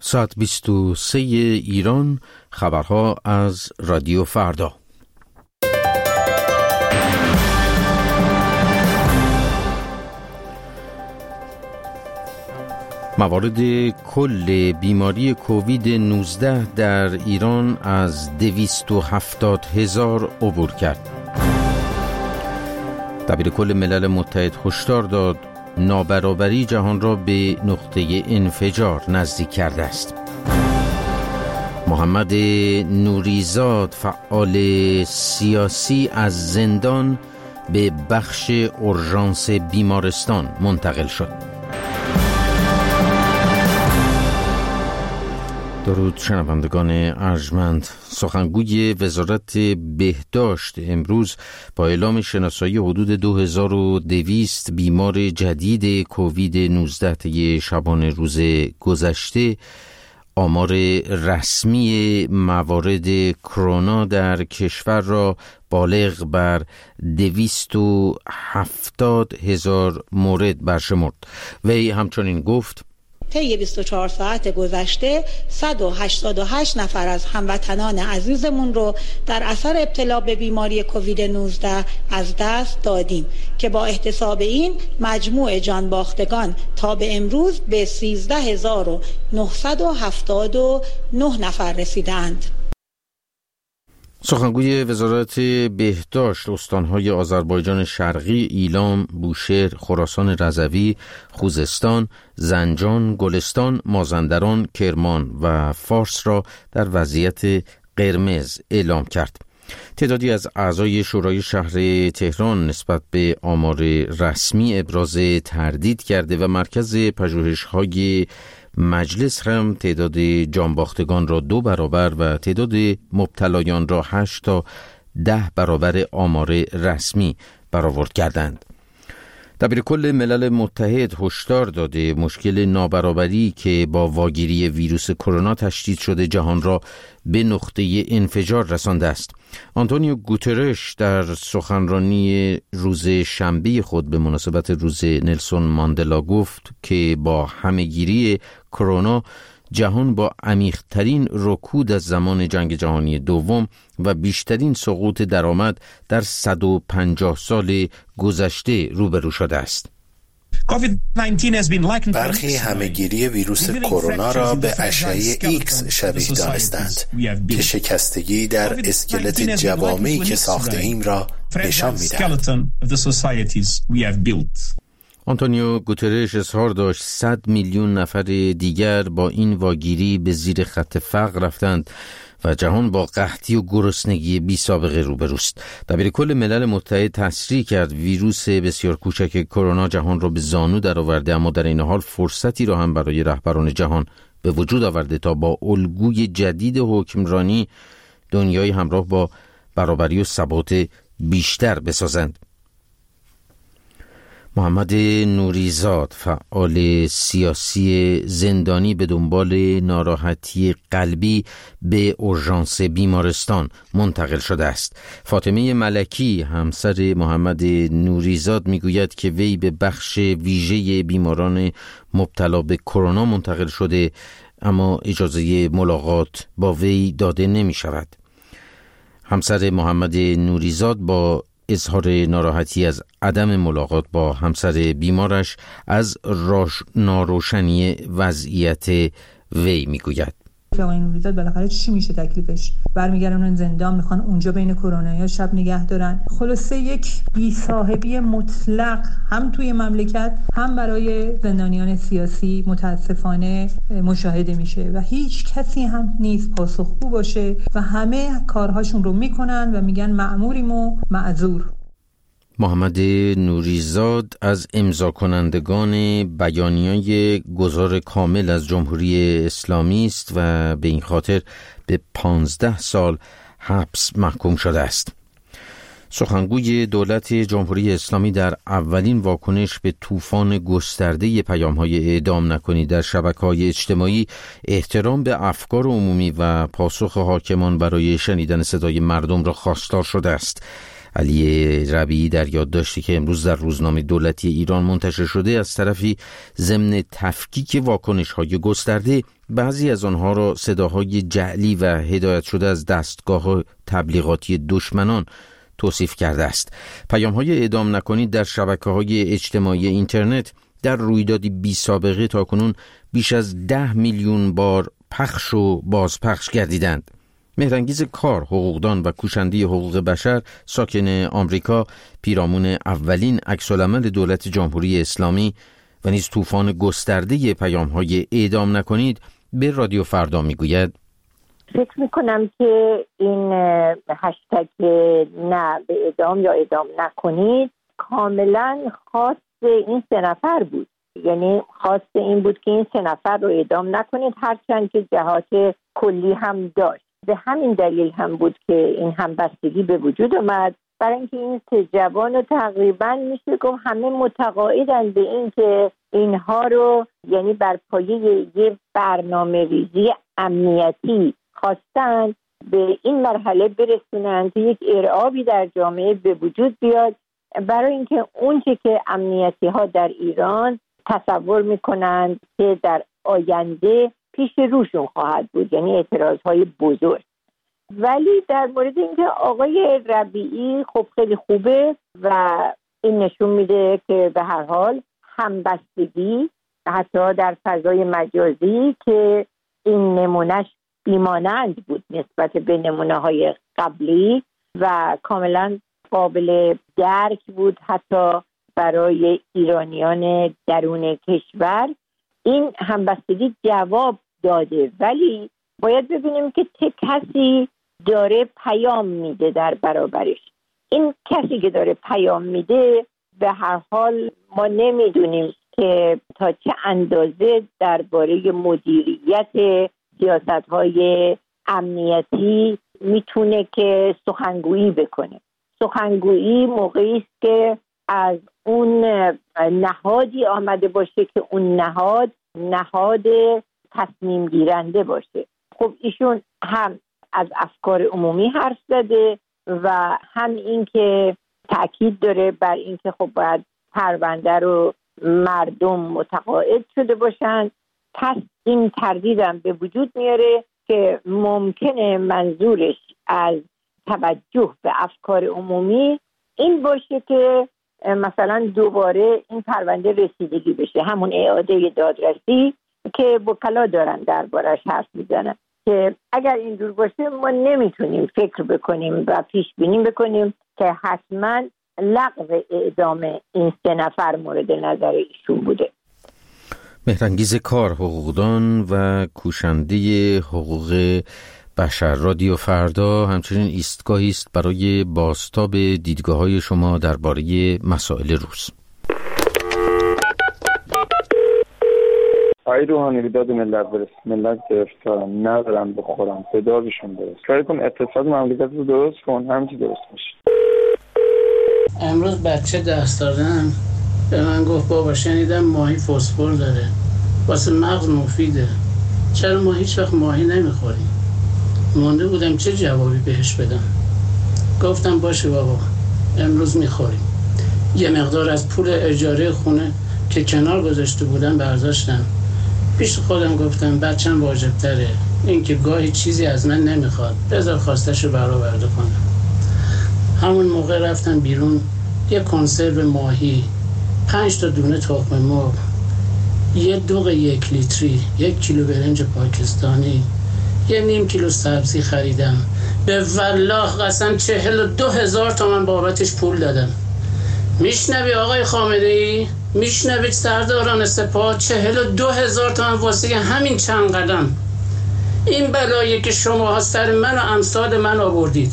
ساعت 23 ایران، خبرها از رادیو فردا. موارد کل بیماری کووید 19 در ایران از 270,000 عبور کرد. دبیر کل ملل متحد هشدار داد نابرابری جهان را به نقطه انفجار نزدیک کرده است. محمد نوریزاد، فعال سیاسی، از زندان به بخش اورژانس بیمارستان منتقل شد. درود شنوندگان ارجمند. سخنگوی وزارت بهداشت امروز با اعلام شناسایی حدود 2200 بیمار جدید کووید 19 طی شبانه روز گذشته، آمار رسمی موارد کرونا در کشور را بالغ بر 270,000 مورد برشمرد. وی همچنین گفت طی 24 ساعت گذشته 188 نفر از هموطنان عزیزمون رو در اثر ابتلا به بیماری کووید 19 از دست دادیم که با احتساب این مجموع جان باختگان تا به امروز به 13,979 نفر رسیدند. سخنگوی وزارت بهداشت استانهای آذربایجان شرقی، ایلام، بوشهر، خراسان رضوی، خوزستان، زنجان، گلستان، مازندران، کرمان و فارس را در وضعیت قرمز اعلام کرد. تعدادی از اعضای شورای شهر تهران نسبت به آمار رسمی ابراز تردید کرده و مرکز پژوهش‌های مجلس هم تعداد جانباختگان را 2 برابر و تعداد مبتلایان را 8 تا 10 برابر آمار رسمی برآورد کردند. دبیر کل ملل متحد هشدار داده مشکل نابرابری که با واگیری ویروس کرونا تشدید شده جهان را به نقطه انفجار رسانده است. آنتونیو گوترش در سخنرانی روز شنبه خود به مناسبت روز نلسون ماندلا گفت که با همه‌گیری کرونا جهان با عمیق‌ترین رکود از زمان جنگ جهانی دوم و بیشترین سقوط درآمد در 150 سال گذشته روبرو شده است. برخی همه‌گیری ویروس کرونا را به اشعه ایکس شبیه دانستند که شکستگی در اسکلت جوامعی که ساخته ایم را نشان می‌دهد. آنتونیو گوترش اظهار داشت 100 میلیون نفر دیگر با این واگیری به زیر خط فقر رفتند و جهان با قحطی و گرسنگی بی سابقه روبروست. دبیر کل ملل متحد تصریح کرد ویروس بسیار کوچک کرونا جهان را به زانو درآورده، اما در این حال فرصتی را هم برای رهبران جهان به وجود آورده تا با الگوی جدید حکمرانی دنیای همراه با برابری و ثبات بیشتر بسازند. محمد نوریزاد، فعال سیاسی زندانی، به دنبال ناراحتی قلبی به اورژانس بیمارستان منتقل شده است. فاطمه ملکی، همسر محمد نوریزاد، میگوید که وی به بخش ویژه بیماران مبتلا به کرونا منتقل شده، اما اجازه ملاقات با وی داده نمی شود. همسر محمد نوریزاد با اظهار ناراحتی از عدم ملاقات با همسر بیمارش از ناروشنی وضعیت وی میگوید. آقای نوریزاد بالاخره چی میشه تکلیفش؟ برمیگردن زندان، میخوان اونجا بین کرونایا شب نگه دارن. خلاصه یک بی‌صاحبی مطلق هم توی مملکت هم برای زندانیان سیاسی متاسفانه مشاهده میشه و هیچ کسی هم نیست پاسخگو باشه و همه کارهاشون رو میکنن و میگن مأموریم و معذور. محمد نوریزاد از امضا کنندگان بیانیه گذار کامل از جمهوری اسلامی است و به این خاطر به 15 سال حبس محکوم شده است. سخنگوی دولت جمهوری اسلامی در اولین واکنش به طوفان گسترده پیام‌های اعدام نکنید در شبکه‌های اجتماعی احترام به افکار عمومی و پاسخ حاکمان برای شنیدن صدای مردم را خواستار شده است. علی ربیعی در یادداشتی که امروز در روزنامه دولتی ایران منتشر شده از طرفی ضمن تفکیک واکنش‌های گسترده بعضی از آنها را صداهای جعلی و هدایت شده از دستگاه تبلیغاتی دشمنان توصیف کرده است. پیام‌های اعدام نکنید در شبکه‌های اجتماعی اینترنت در رویدادی بی سابقه تاکنون بیش از 10 میلیون بار پخش و بازپخش گردیدند. مهرانگیز کار، حقوقدان و کوشنده حقوق بشر ساکن آمریکا، پیرامون اولین عکس‌العمل دولت جمهوری اسلامی و نیز طوفان گسترده پیام‌های اعدام نکنید، به رادیو فردا میگوید: فکر میکنم که این هشتگ نه به اعدام یا اعدام نکنید کاملا خاص این 3 نفر بود. یعنی خاص این بود که این 3 نفر رو اعدام نکنید، هرچند که جهات کلی هم داشت. به همین دلیل هم بود که این همبستگی به وجود اومد، برای اینکه این 3 جوان رو تقریبا میشه گفت همه متقاعدن به این که اینها رو یعنی بر پایه یه برنامه‌ریزی امنیتی خواستن به این مرحله برسونن که یک ارعابی در جامعه به وجود بیاد، برای اینکه اونچه که امنیتی ها در ایران تصور میکنند که در آینده پیش روشون خواهد بود، یعنی اعتراض های بزرگ. ولی در مورد اینکه آقای ربیعی خب خیلی خوبه و این نشون میده که به هر حال همبستگی حتی در فضای مجازی که این نمونهش بیمانند بود نسبت به نمونه‌های قبلی و کاملا قابل درک بود حتی برای ایرانیان درون کشور، این همبستگی جواب داده. ولی باید ببینیم که چه کسی داره پیام میده در برابرش. این کسی که داره پیام میده به هر حال ما نمیدونیم که تا چه اندازه درباره مدیریت سیاست‌های امنیتی میتونه که سخنگویی بکنه. سخنگویی موقعی است که از اون نهادی آمده باشه که اون نهاد تصمیم گیرنده باشه. خب ایشون هم از افکار عمومی حرف زده و هم این که تأکید داره بر این که خب باید پرونده رو مردم متقاعد شده باشن. پس این تردیدم به وجود میاره که ممکنه منظورش از توجه به افکار عمومی این باشه که مثلا دوباره این پرونده رسیدگی بشه، همون اعاده دادرسی که وکلا دارن دربارش حرف میزنن، که اگر اینجور باشه ما نمیتونیم فکر بکنیم و پیش بینی بکنیم که حتما لغو اعدام این 3 نفر مورد نظر ایشون بوده. مهرانگیز کار، حقوقدان و کوشنده حقوق بشر، رادیو فردا همچنین ایستگاهی است برای بازتاب دیدگاه‌های شما درباره مسائل روز. آقای روحانی بیداد ملت برس، ملت گرفتارن، ندارن بخورن، صداشون برس، کاری کن اقتصاد مملکت رو درست کن، همین چی درست میشه. امروز بچه درس دادن به من گفت بابا شنیدم ماهی فسفر داره، واسه مغز مفیده، چرا ما هیچ وقت ماهی نمیخوریم؟ مونده بودم چه جوابی بهش بدم. گفتم باشه بابا امروز میخوریم. یه مقدار از پول اجاره خونه که کنار گذاشته بودم برداشتم، پیش خودم گفتم بچم واجب تره، این که گاهی چیزی از من نمیخواد، بذار خواستشو برآورده کنم. همون موقع رفتم بیرون، یه کنسرو ماهی، 5 تا دونه تخم مرغ، یه دوغ 1 لیتری، 1 کیلو برنج پاکستانی، یه نیم کیلو سبزی خریدم. به والله قسم 42,000 تومان بابتش پول دادم. میشنوی آقای خامنه‌ای؟ میشنوید سرداران سپاه؟ 42,000 تومان واسه همین چند قدم. این بلایی که شما سر من و امثال من آوردید.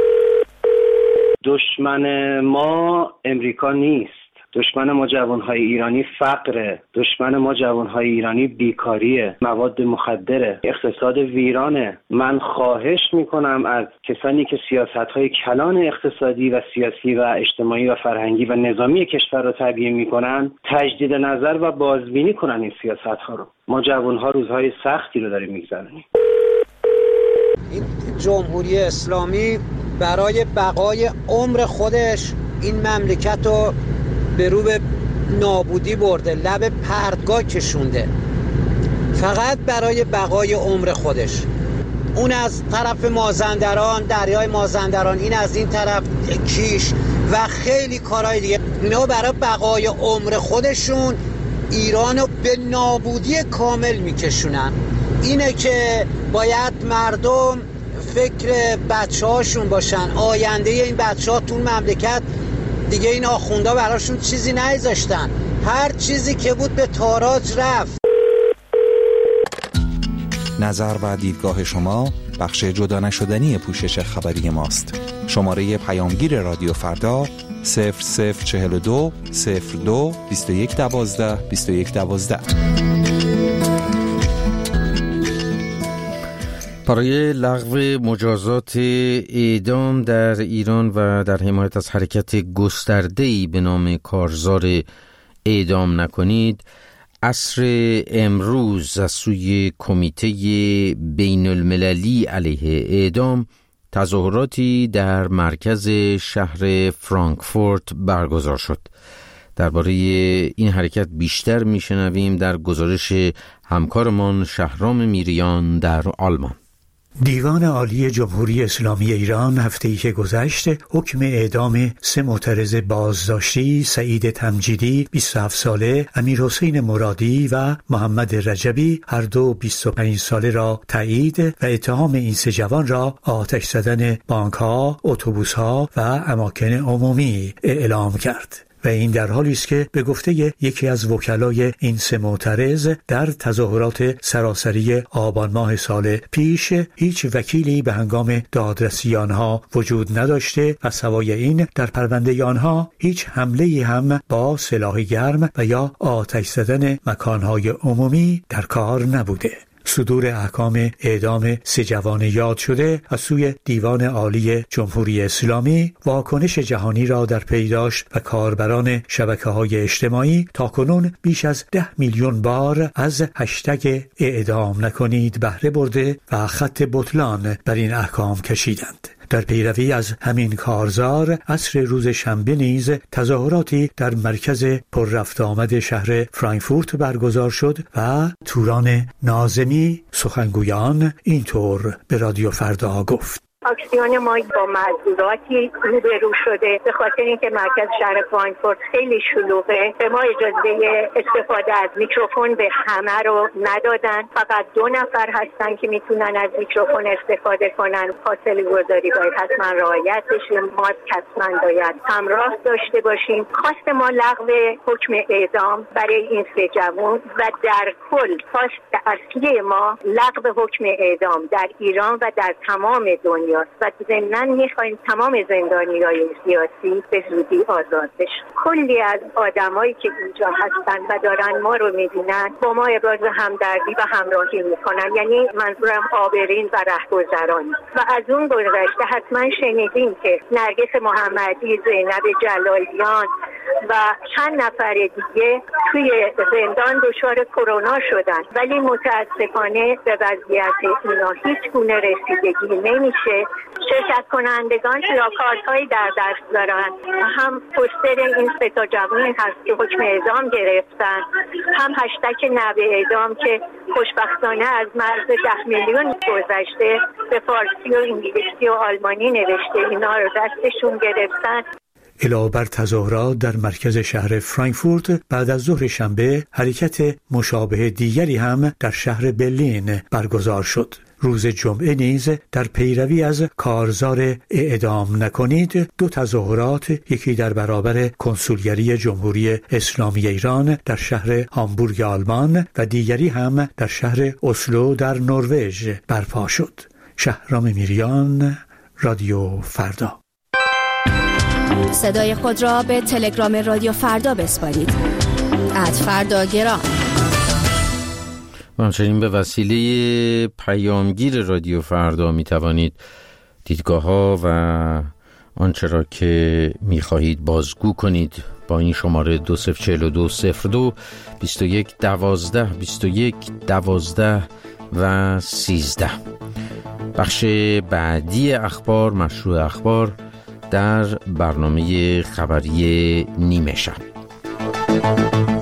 دشمن ما امریکا نیست. دشمن ما جوانهای ایرانی فقره، دشمن ما جوانهای ایرانی بیکاریه، مواد مخدره، اقتصاد ویرانه. من خواهش میکنم از کسانی که سیاستهای کلان اقتصادی و سیاسی و اجتماعی و فرهنگی و نظامی کشور رو تبیین میکنن تجدید نظر و بازبینی کنن این سیاستها رو. ما جوانها روزهای سختی رو داریم میگذرونیم. این جمهوری اسلامی برای بقای عمر خودش این مملکت رو به رو به نابودی برده، لب پرتگاه کشونده، فقط برای بقای عمر خودش. اون از طرف مازندران، دریای مازندران، این از این طرف کیش و خیلی کارهای دیگه، اینا برای بقای عمر خودشون ایرانو به نابودی کامل میکشونن. اینه که باید مردم فکر بچه هاشون باشن، آینده این بچه ها تو مملکت. دیگه این آخوندا براشون چیزی نذاشتن، هر چیزی که بود به تاراج رفت. نظر و دیدگاه شما بخش جدا نشدنی پوشش خبری ماست. شماره پیامگیر رادیو فردا 0042 02 21 12 21 12. برای لغو مجازات اعدام در ایران و در حمایت از حرکت گسترده‌ای به نام کارزار اعدام نکنید، عصر امروز از سوی کمیته بین المللی علیه اعدام تظاهراتی در مرکز شهر فرانکفورت برگزار شد. درباره این حرکت بیشتر میشنویم در گزارش همکارمان شهرام میریان در آلمان. دیوان عالی جمهوری اسلامی ایران هفته‌ای که گذشت حکم اعدام 3 معترض بازداشتی، سعید تمجیدی 27 ساله، امیرحسین مرادی و محمد رجبی هر دو 25 ساله را تایید و اتهام این 3 جوان را آتش زدن بانک‌ها، اتوبوس‌ها و اماکن عمومی اعلام کرد. و این در حالی است که به گفته یکی از وکلای این 3 معترض در تظاهرات سراسری آبان ماه سال پیش هیچ وکیلی به هنگام دادرسی آنها وجود نداشته و سوای این در پرونده آنها هیچ حمله‌ای هم با سلاح گرم و یا آتش زدن مکانهای عمومی در کار نبوده. صدور احکام اعدام 3 جوان یاد شده از سوی دیوان عالی جمهوری اسلامی واکنش جهانی را در پی داشت و کاربران شبکه‌های اجتماعی تاکنون بیش از 10 میلیون بار از هشتگ اعدام نکنید بهره برده و خط بطلان بر این احکام کشیدند. در پیروی از همین کارزار عصر روز شنبه نیز تظاهراتی در مرکز پر رفت آمد شهر فرانکفورت برگزار شد و توران ناظمی سخنگویان اینطور به رادیو فردا گفت: اکسیون ما با معذوراتی روبرو شده به خاطر اینکه مرکز شهر فرانکفورت خیلی شلوغه. به ما اجازه استفاده از میکروفون به همه رو ندادن، فقط 2 نفر هستن که میتونن از میکروفون استفاده کنن. فاصله گذاری باید حتما رعایت بشه، ماسک حتما باید همراه داشته باشیم. خواست ما لغو حکم اعدام برای این 3 جوان و در کل خواست اصلی ما لغو حکم اعدام در ایران و در تمام دنیا و ضمناً می‌خوایم تمام زندانیان سیاسی به زودی آزاد بشن. کلی از آدمایی که اینجا هستن و دارن ما رو می‌بینن با ما ابراز همدردی و همراهی می‌کنن، یعنی منظورم عابرین و رهگذران. و از اون گذشته حتما شنیدین که نرگس محمدی، زینب جلالیان و چند نفر دیگه توی زندان دچار کرونا شدن، ولی متاسفانه به وضعیت اینا هیچ گونه رسیدگی نمیشه. شرکت کنندگان پلاکاردهایی در دست دارن، هم پوستر این 3 جوان هست که حکم اعدام گرفتن، هم هشتگ نبی اعدام که خوشبختانه از مرز 10 میلیون گذشته به فارسی و انگلیسی و آلمانی نوشته، اینا رو دستشون گرفتن. علاوه بر تظاهرات در مرکز شهر فرانکفورت، بعد از ظهر شنبه حرکت مشابه دیگری هم در شهر برلین برگزار شد. روز جمعه نیز در پیروی از کارزار اعدام نکنید 2 تظاهرات، یکی در برابر کنسولگری جمهوری اسلامی ایران در شهر هامبورگ آلمان و دیگری هم در شهر اسلو در نروژ برپا شد. شهرام میریان، رادیو فردا. صدای خود را به تلگرام رادیو فردا بسپارید. @فرداگرام. همچنین به وسیله پیامگیر رادیو فردا می توانید دیدگاه ها و آنچه را که می خواهید بازگو کنید با این شماره 2042 02 21 12 21 12 و 13. بخش بعدی اخبار، مشروع اخبار، در برنامه خبری نیمه شب.